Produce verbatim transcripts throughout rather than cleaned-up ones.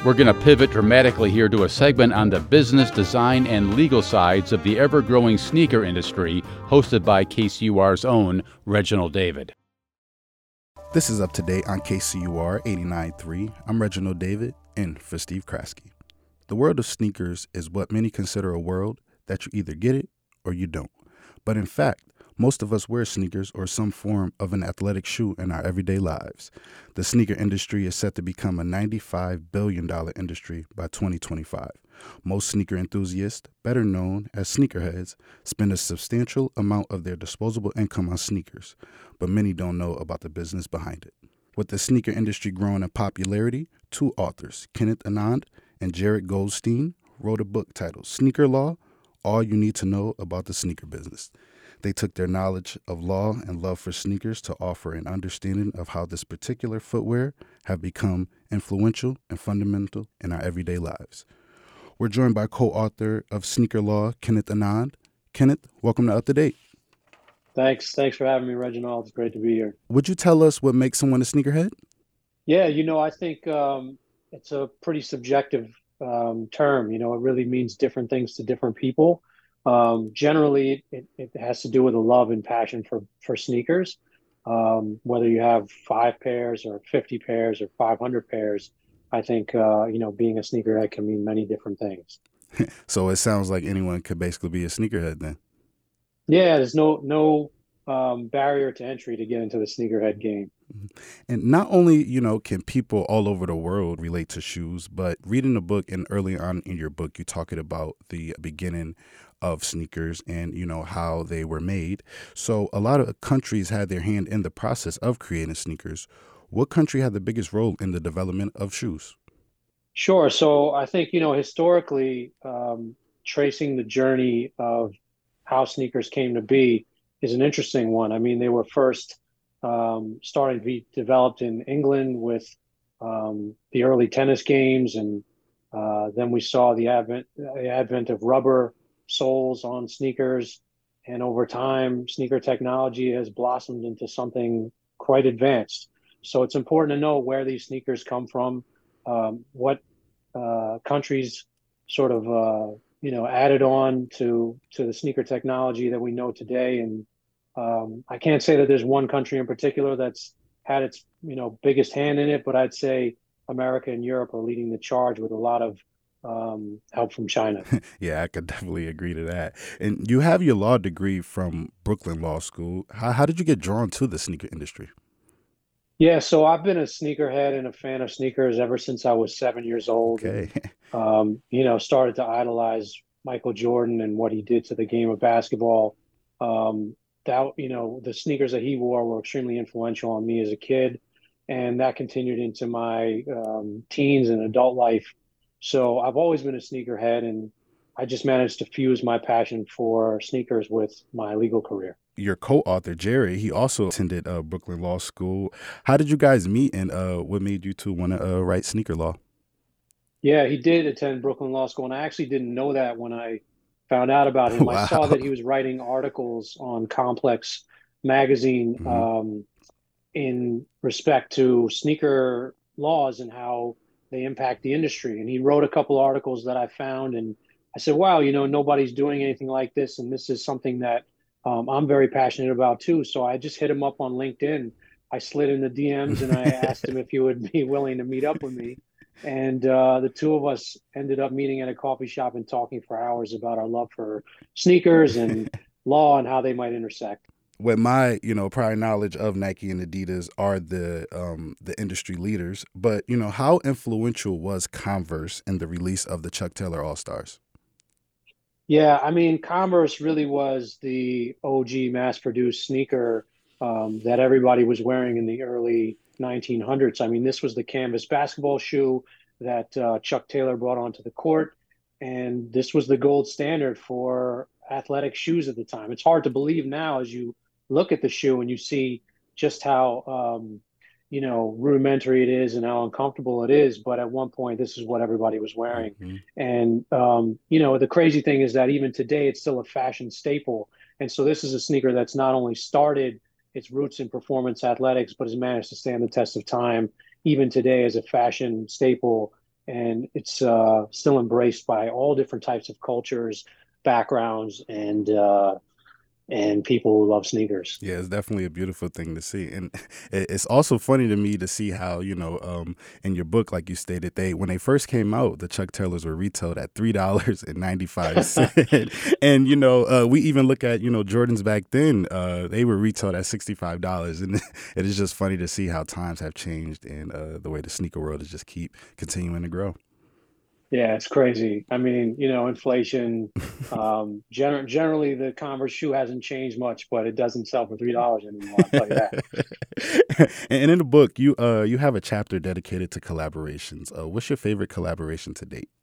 We're going to pivot dramatically here to a segment on the business, design, and legal sides of the ever-growing sneaker industry, hosted by K C U R's own Reginald David. This is Up to Date on K C U R eighty-nine point three. I'm Reginald David, in for Steve Kraske. The world of sneakers is what many consider a world that you either get it or you don't. But in fact, most of us wear sneakers or some form of an athletic shoe in our everyday lives. The sneaker industry is set to become a ninety-five billion dollars industry by twenty twenty-five. Most sneaker enthusiasts, better known as sneakerheads, spend a substantial amount of their disposable income on sneakers, but many don't know about the business behind it. With the sneaker industry growing in popularity, two authors, Kenneth Anand and Jared Goldstein, wrote a book titled Sneaker Law: All You Need to Know About the Sneaker Business. They took their knowledge of law and love for sneakers to offer an understanding of how this particular footwear have become influential and fundamental in our everyday lives. We're joined by co-author of Sneaker Law, Kenneth Anand. Kenneth, welcome to Up to Date. Thanks. Thanks for having me, Reginald. It's great to be here. Would you tell us what makes someone a sneakerhead? Yeah, you know, I think um, it's a pretty subjective um, term. You know, it really means different things to different people. Um, generally, it, it has to do with a love and passion for, for sneakers. Um, whether you have five pairs or fifty pairs or five hundred pairs, I think, uh, you know, being a sneakerhead can mean many different things. So it sounds like anyone could basically be a sneakerhead then. Yeah, there's no no um, barrier to entry to get into the sneakerhead game. And not only, you know, can people all over the world relate to shoes, but reading the book and early on in your book, you talked about the beginning of sneakers and, you know, how they were made. So a lot of countries had their hand in the process of creating sneakers. What country had the biggest role in the development of shoes? Sure. So I think, you know, historically, um, tracing the journey of how sneakers came to be is an interesting one. I mean, they were first um, starting to be developed in England with um, the early tennis games, and uh, then we saw the advent the advent of rubber soles on sneakers, and over time, sneaker technology has blossomed into something quite advanced. So it's important to know where these sneakers come from, um, what uh, countries sort of uh, you know added on to to the sneaker technology that we know today. And um, I can't say that there's one country in particular that's had its you know biggest hand in it, but I'd say America and Europe are leading the charge with a lot of um, help from China. Yeah, I could definitely agree to that. And you have your law degree from Brooklyn Law School. How, how did you get drawn to the sneaker industry? Yeah, so I've been a sneakerhead and a fan of sneakers ever since I was seven years old. Okay. And, um, you know, started to idolize Michael Jordan and what he did to the game of basketball. Um, that, you know, the sneakers that he wore were extremely influential on me as a kid. And that continued into my um, teens and adult life. So I've always been a sneakerhead, and I just managed to fuse my passion for sneakers with my legal career. Your co-author, Jerry, he also attended uh, Brooklyn Law School. How did you guys meet, and uh, what made you two want to uh, write sneaker law? Yeah, he did attend Brooklyn Law School, and I actually didn't know that when I found out about him. Wow. I saw that he was writing articles on Complex magazine Mm-hmm. um, in respect to sneaker laws and how they impact the industry. And he wrote a couple articles that I found, and I said, wow, you know, nobody's doing anything like this, and this is something that um, I'm very passionate about too. So I just hit him up on LinkedIn. I slid in the D Ms and I asked him if he would be willing to meet up with me. And uh, the two of us ended up meeting at a coffee shop and talking for hours about our love for sneakers and law and how they might intersect. With my, you know, prior knowledge of Nike and Adidas are the um, the industry leaders, but, you know, how influential was Converse in the release of the Chuck Taylor All-Stars? Yeah, I mean, Converse really was the O G mass-produced sneaker um, that everybody was wearing in the early nineteen hundreds. I mean, this was the canvas basketball shoe that uh, Chuck Taylor brought onto the court, and this was the gold standard for athletic shoes at the time. It's hard to believe now as you look at the shoe and you see just how um, you know rudimentary it is and how uncomfortable it is. But at one point, this is what everybody was wearing. Mm-hmm. And um, you know, the crazy thing is that even today, it's still a fashion staple. And so this is a sneaker that's not only started its roots in performance athletics, but has managed to stand the test of time even today as a fashion staple and it's uh, still embraced by all different types of cultures, backgrounds, and uh, and people who love sneakers. Yeah, it's definitely a beautiful thing to see, and it- it's also funny to me to see how you know, um, in your book, like you stated, they when they first came out, the Chuck Taylors were retailed at three dollars and ninety five cent, and you know, uh, we even look at you know Jordans back then, uh, they were retailed at sixty five dollars, and it is just funny to see how times have changed and uh, the way the sneaker world is just keep continuing to grow. Yeah, it's crazy. I mean, you know, inflation. Um, gener generally, the Converse shoe hasn't changed much, but it doesn't sell for three dollars anymore. I'll tell you that. And in the book, you uh you have a chapter dedicated to collaborations. Uh, what's your favorite collaboration to date?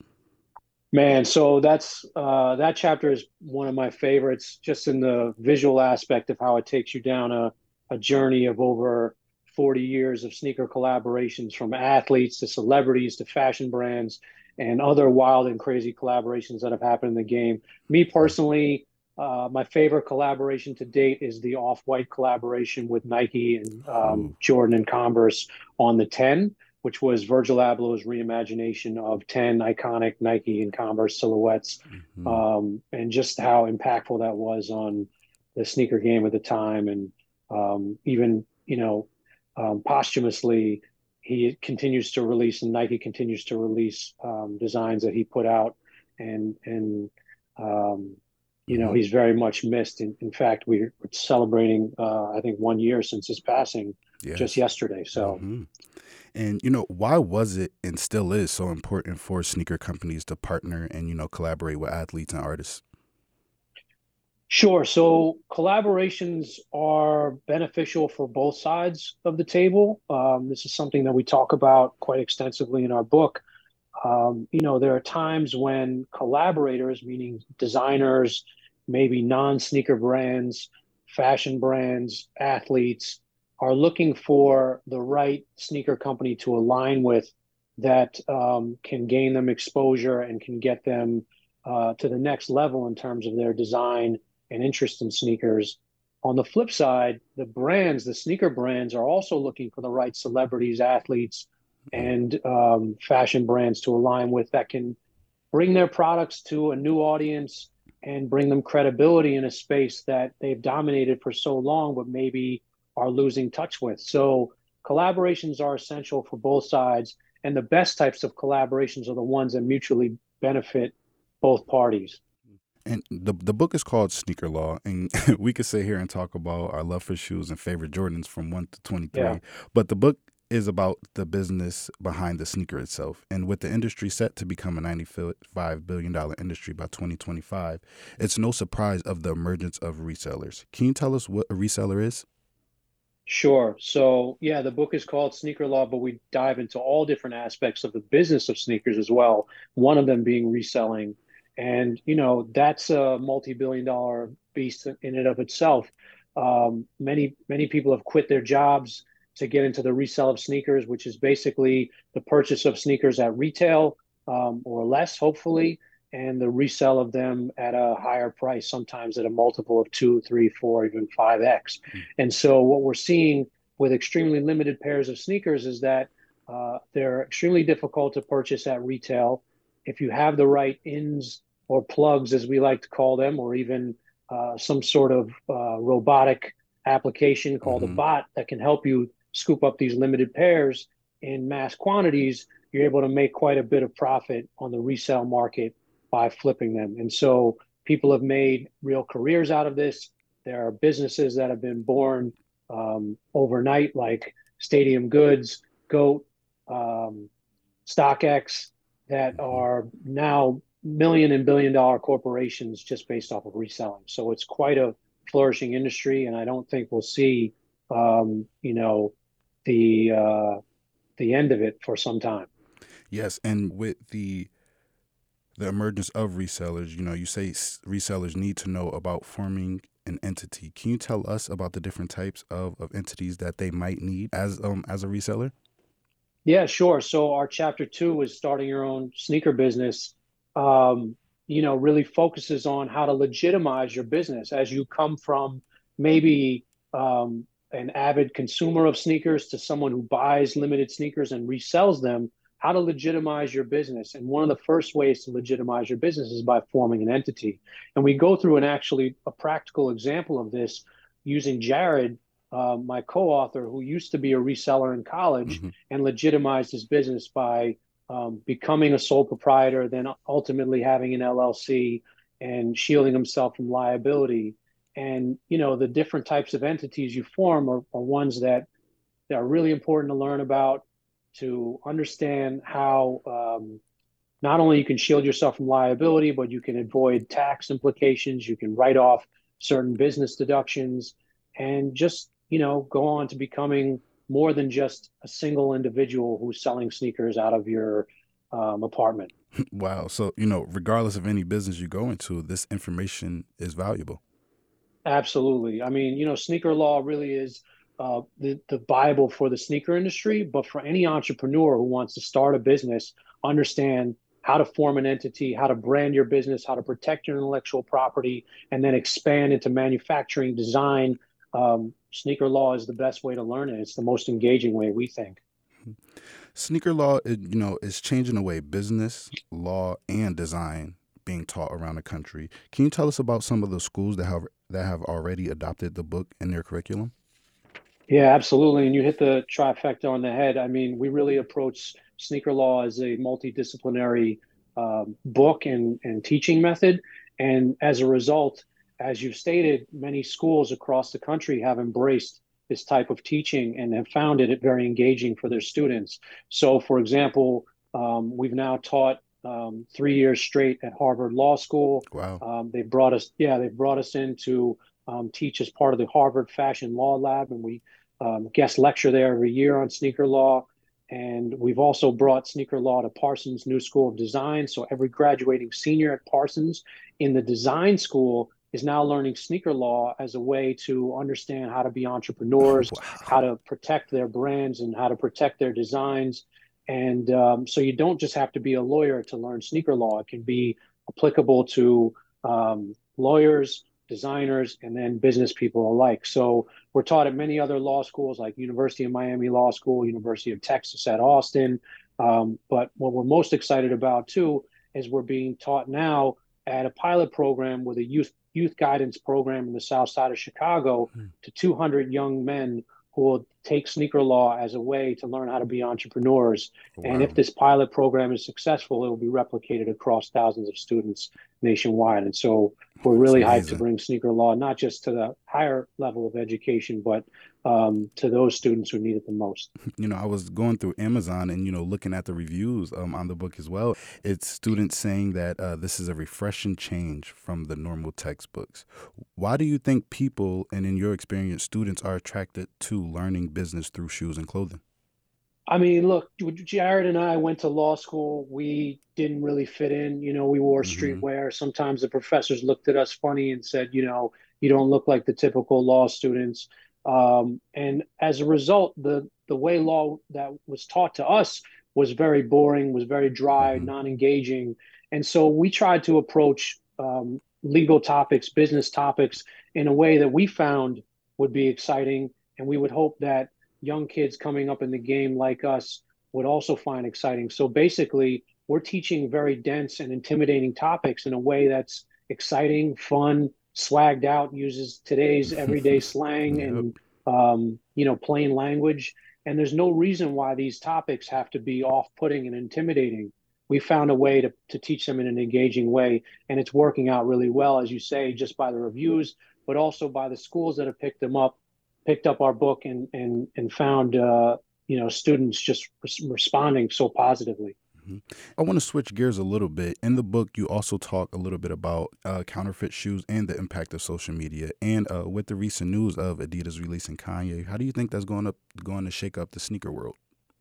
Man, so that's uh, that chapter is one of my favorites, just in the visual aspect of how it takes you down a, a journey of over forty years of sneaker collaborations, from athletes to celebrities to fashion brands and other wild and crazy collaborations that have happened in the game. Me personally, uh, my favorite collaboration to date is the Off-White collaboration with Nike and um, Ooh. Jordan and Converse on the ten, which was Virgil Abloh's reimagination of ten iconic Nike and Converse silhouettes, Mhm. um, and just how impactful that was on the sneaker game at the time. And um, even, you know, um, posthumously, he continues to release, and Nike continues to release um, designs that he put out. And, and um, you know, Mhm. he's very much missed. In, in fact, we, we're celebrating, uh, I think, one year since his passing just Yes. yesterday. So, hmm And you know, why was it and still is so important for sneaker companies to partner and you know collaborate with athletes and artists? sure. So collaborations are beneficial for both sides of the table. Um, this is something that we talk about quite extensively in our book. Um, you know, there are times when collaborators, meaning designers, maybe non-sneaker brands, fashion brands, athletes, are looking for the right sneaker company to align with that um, can gain them exposure and can get them uh, to the next level in terms of their design and interest in sneakers. On the flip side, the brands, the sneaker brands, are also looking for the right celebrities, athletes, and um, fashion brands to align with that can bring their products to a new audience and bring them credibility in a space that they've dominated for so long, but maybe are losing touch with. So collaborations are essential for both sides. And the best types of collaborations are the ones that mutually benefit both parties. And the the book is called Sneaker Law, and we could sit here and talk about our love for shoes and favorite Jordans from one to twenty Yeah. three, but the book is about the business behind the sneaker itself. And with the industry set to become a ninety five billion dollar industry by twenty twenty five, it's no surprise of the emergence of resellers. Can you tell us what a reseller is? Sure. So, yeah, the book is called Sneaker Law, but we dive into all different aspects of the business of sneakers as well. One of them being reselling. And, you know, that's a multi-billion dollar beast in and of itself. Um, many, many people have quit their jobs to get into the resale of sneakers, which is basically the purchase of sneakers at retail, um, or less, hopefully, and the resale of them at a higher price, sometimes at a multiple of two, three, four, even five X. And so what we're seeing with extremely limited pairs of sneakers is that uh, they're extremely difficult to purchase at retail. If you have the right ins or plugs, as we like to call them, or even uh, some sort of uh, robotic application called a Mm-hmm. bot that can help you scoop up these limited pairs in mass quantities, you're able to make quite a bit of profit on the resale market by flipping them. And so people have made real careers out of this. There are businesses that have been born um, overnight, like Stadium Goods, GOAT, um, StockX, that Mm-hmm. are now million and billion dollar corporations just based off of reselling. So it's quite a flourishing industry, and I don't think we'll see, um, you know, the uh, the end of it for some time. Yes, and with the the emergence of resellers, you know, you say s- resellers need to know about forming an entity. Can you tell us about the different types of, of entities that they might need as um as a reseller? Yeah, sure. So our chapter two is starting your own sneaker business. Um, you know, really focuses on how to legitimize your business as you come from maybe um, an avid consumer of sneakers to someone who buys limited sneakers and resells them. how to legitimize your business. And one of the first ways to legitimize your business is by forming an entity. And we go through an actually a practical example of this using Jared, uh, my co-author, who used to be a reseller in college Mm-hmm. and legitimized his business by um, becoming a sole proprietor, then ultimately having an L L C and shielding himself from liability. And, you know, the different types of entities you form are, are ones that, that are really important to learn about, to understand how um, not only you can shield yourself from liability, but you can avoid tax implications, you can write off certain business deductions, and just, you know, go on to becoming more than just a single individual who's selling sneakers out of your um, apartment. Wow. So, you know, regardless of any business you go into, this information is valuable. Absolutely. I mean, you know, sneaker law really is uh, the, the Bible for the sneaker industry, but for any entrepreneur who wants to start a business, understand how to form an entity, how to brand your business, how to protect your intellectual property, and then expand into manufacturing, design. Um, sneaker law is the best way to learn it. It's the most engaging way, we think. Sneaker law, it, you know, is changing the way business, law, and design being taught around the country. Can you tell us about some of the schools that have that have already adopted the book in their curriculum? Yeah, absolutely. And you hit the trifecta on the head. I mean, we really approach sneaker law as a multidisciplinary um, book and, and teaching method. And as a result, as you've stated, many schools across the country have embraced this type of teaching and have found it very engaging for their students. So, for example, um, we've now taught um, three years straight at Harvard Law School. Wow. Um, they've brought us, yeah, they've brought us in to um, teach as part of the Harvard Fashion Law Lab, and we um, guest lecture there every year on sneaker law. And we've also brought sneaker law to Parsons New School of Design. So every graduating senior at Parsons in the design school is now learning sneaker law as a way to understand how to be entrepreneurs, how Wow. to protect their brands, and how to protect their designs. And um, so you don't just have to be a lawyer to learn sneaker law. It can be applicable to um, lawyers, designers, and then business people alike. So we're taught at many other law schools like University of Miami Law School, University of Texas at Austin. Um, but what we're most excited about too is we're being taught now at a pilot program with a youth youth guidance program in the South Side of Chicago to two hundred young men who will take sneaker law as a way to learn how to be entrepreneurs. And if Wow. this pilot program is successful, it will be replicated across thousands of students nationwide. And so we're It's really hyped to amazing. bring sneaker law, not just to the higher level of education, but um, to those students who need it the most. You know, I was going through Amazon and, you know, looking at the reviews um, on the book as well. It's students saying that uh, this is a refreshing change from the normal textbooks. Why do you think people, and in your experience, students are attracted to learning business through shoes and clothing? I mean, look, Jared and I went to law school. We didn't really fit in. You know, we wore Mm-hmm. streetwear. Sometimes the professors looked at us funny and said, you know, you don't look like the typical law students. Um, and as a result, the the way law that was taught to us was very boring, was very dry, Mm-hmm. non-engaging. And so we tried to approach um, legal topics, business topics in a way that we found would be exciting. And we would hope that young kids coming up in the game like us would also find exciting. So basically, we're teaching very dense and intimidating topics in a way that's exciting, fun, swagged out, uses today's everyday slang Yep. and um, you know, plain language. And there's no reason why these topics have to be off-putting and intimidating. We found a way to, to teach them in an engaging way, and it's working out really well, as you say, just by the reviews, but also by the schools that have picked them up picked up our book and and and found uh, you know students just res- responding so positively. Mhm. I want to switch gears a little bit. In the book, you also talk a little bit about uh, counterfeit shoes and the impact of social media. And uh, with the recent news of Adidas releasing Kanye, how do you think that's going up, going to shake up the sneaker world?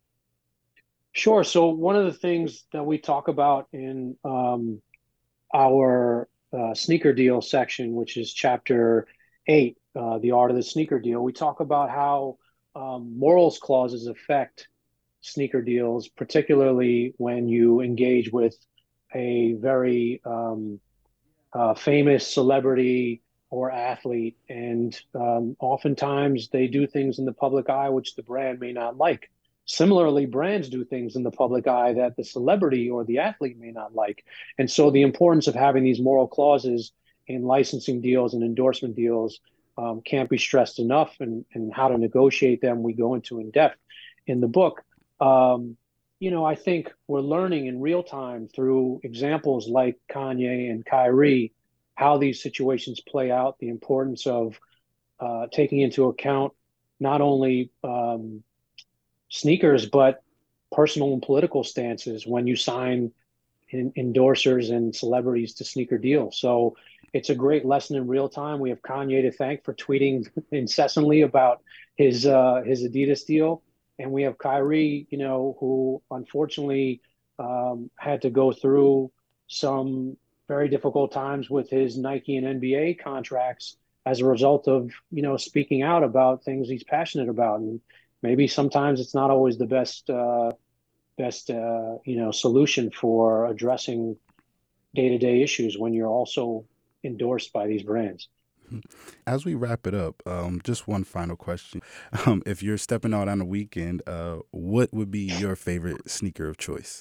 Sure. So one of the things that we talk about in um, our uh, sneaker deal section, which is chapter eight, uh, the art of the sneaker deal, we talk about how um, morals clauses affect sneaker deals, particularly when you engage with a very um, uh, famous celebrity or athlete. And um, oftentimes they do things in the public eye which the brand may not like. similarly, brands do things in the public eye that the celebrity or the athlete may not like. And so the importance of having these moral clauses in licensing deals and endorsement deals um, can't be stressed enough, and, and how to negotiate them we go into in depth in the book. Um, you know, I think we're learning in real time through examples like Kanye and Kyrie, how these situations play out, the importance of uh, taking into account not only um, sneakers, but personal and political stances when you sign in, endorsers and celebrities to sneaker deals. So it's a great lesson in real time. We have Kanye to thank for tweeting incessantly about his uh, his Adidas deal. And we have Kyrie, you know, who unfortunately um, had to go through some very difficult times with his Nike and N B A contracts as a result of, you know, speaking out about things he's passionate about. And maybe sometimes it's not always the best, uh, best, uh, you know, solution for addressing day-to-day issues when you're also endorsed by these brands. As we wrap it up, um, just one final question. Um, if you're stepping out on a weekend, uh, what would be your favorite sneaker of choice?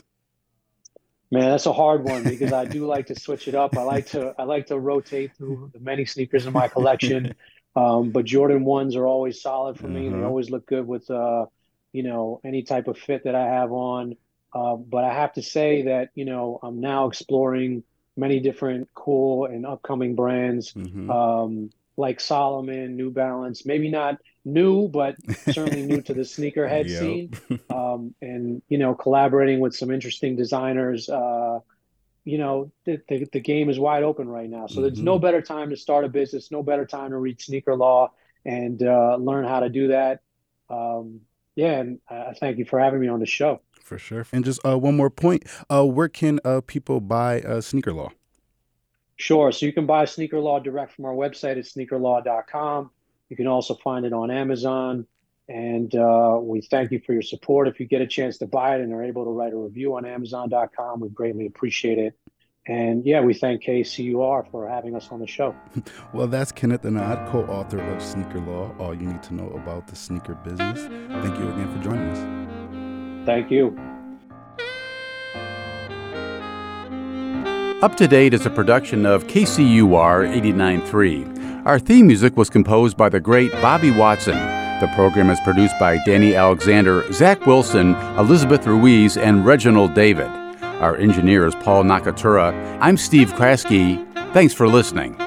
Man, that's a hard one because I do like to switch it up. I like to I like to rotate through the many sneakers in my collection. Um, but Jordan ones are always solid for me. Uh-huh. They always look good with uh, you know, any type of fit that I have on. Uh, but I have to say that, you know, I'm now exploring many different cool and upcoming brands, mm-hmm. um, like Salomon, New Balance, maybe not new, but certainly new to the sneakerhead yep. scene. Um, and, you know, collaborating with some interesting designers, uh, you know, the, the, the game is wide open right now. So mm-hmm. there's no better time to start a business, no better time to read Sneaker Law and uh, learn how to do that. Um, yeah, and I thank you for having me on the show. For sure. And just uh, one more point. Uh, where can uh, people buy uh, Sneaker Law? Sure. So you can buy Sneaker Law direct from our website at sneaker law dot com. You can also find it on Amazon. And uh, we thank you for your support. If you get a chance to buy it and are able to write a review on amazon dot com, we greatly appreciate it. And yeah, we thank K C U R for having us on the show. Well, that's Kenneth Anad, co-author of Sneaker Law, All You Need to Know About the Sneaker Business. Thank you again for joining us. Thank you. Up to Date is a production of K C U R eighty-nine point three. Our theme music was composed by the great Bobby Watson. The program is produced by Danny Alexander, Zach Wilson, Elizabeth Ruiz, and Reginald David. Our engineer is Paul Nakatura. I'm Steve Kraske. Thanks for listening.